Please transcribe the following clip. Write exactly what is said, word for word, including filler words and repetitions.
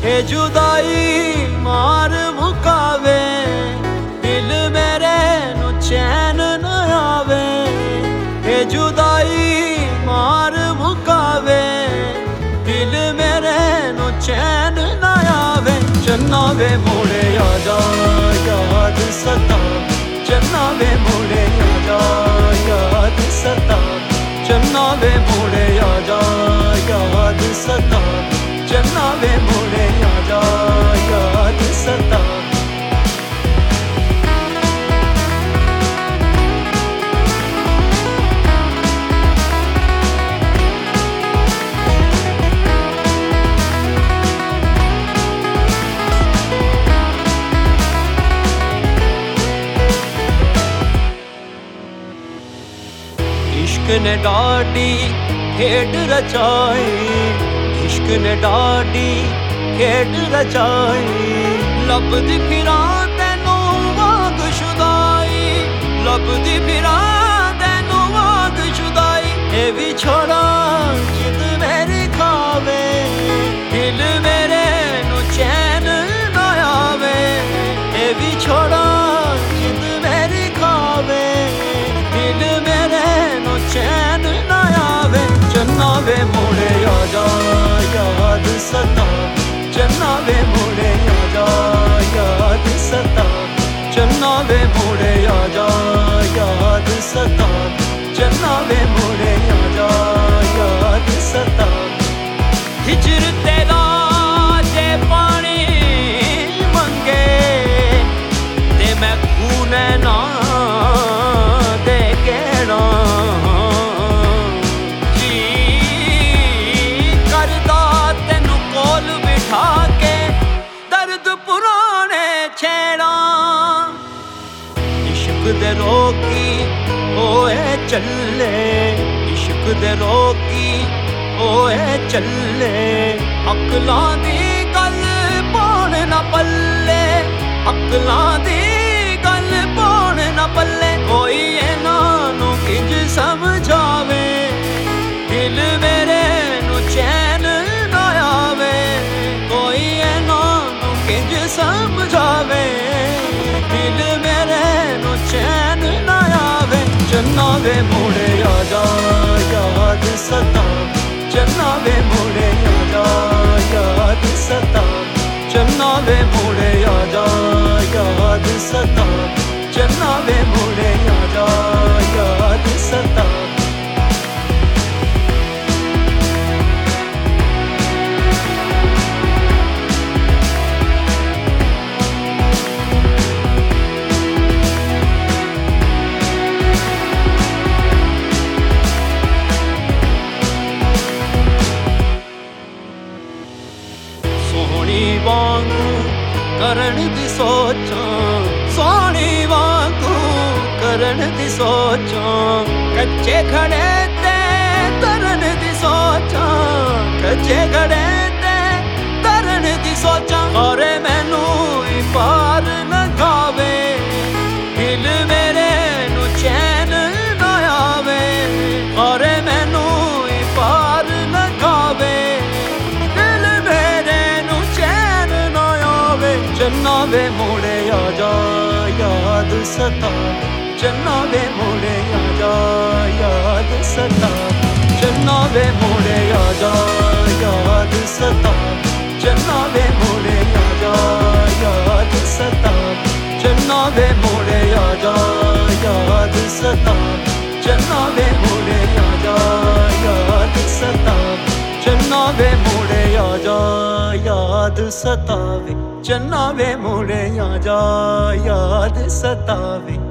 ये जुदाई मार मुकावे, दिल मेरे नु चैन न आवे। ये जुदाई मार मुकावे, दिल मेरे नु चैन न आवे। चन्ना वे मोड़े आजा याद सतावे, चन्ना वे मोड़े आजा याद सतावे। चन्ना वे मोड़े आजा याद सतावे, चन्ना वे मोड़े आजा याद सतावे। इश्क ने डाडी खेड रचाई, इश्क ने डाडी खेड रचाई। लभदी फिरां तैनू वांग शुदाई, लभदी फिरां तैनू वांग शुदाई। ए भी छोड़ा जिद मेरी खावे, दिल मेरे नू चैन ना आवे। ए भी छोड़ा जिद मेरी खावे, दिल मेरे नू चैन ना आवे। चन्ना वे मोड़े आजा याद सतावे, चन्ना वे मोड़े आजा याद सतावे। चन्ना वे मोड़े आजा याद सतावे, चन्ना वे मोड़े आजा याद सतावे। हिजर तेरा जे पानी मंगे, ते मैं खूने ना दे केड़ा। जी करदा तेनू कोल बिठा के दर्द पुराने छेड़ा। इश्क दे रोकी होए चले, इश्क दे रोकी होए चले। अकलां दी गल पाउण ना पल्ले, अकलां दी गल पाउण ना पल्ले। कोई इन्हां नू किंज समझावे, दिल मेरे नू चैन ना आवे। कोई इन्हां नू किंज समझावे, दिल मेरे नू चैन ना आवे। चन्ना वे मोड़े आजा याद सतावे, चन्ना वे मोड़े आजा याद सतावे। चन्ना वे मोड़े आजा याद सतावे, चन्ना वे मोड़े आजा याद सतावे। सोहनी वांगू करन दी सोचां, सोहनी वांगू करन दी सोचां। कच्चे खड़े ते तरन दी सोचां, कच्चे खड़े ते तरन दी सोचां। और मैनू ही पार लगावे, दिल मेरे नू चैन ना आवे। और मैनू ही पार लगावे, दिल मेरे नू चैन ना आवे। चन्ना वे मोड़े आजा याद सतावे, चन्ना वे मोड़े आजा याद सतावे। चन्ना वे मोड़े आजा याद सतावे, चन्ना वे मोड़े आजा याद सतावे। चन्ना वे मोड़े आजा याद सतावे, चन्ना वे मोड़े आजा याद सतावे। चन्ना वे मोड़े आजा याद सतावे, चन्ना वे मोड़े आजा याद सतावे।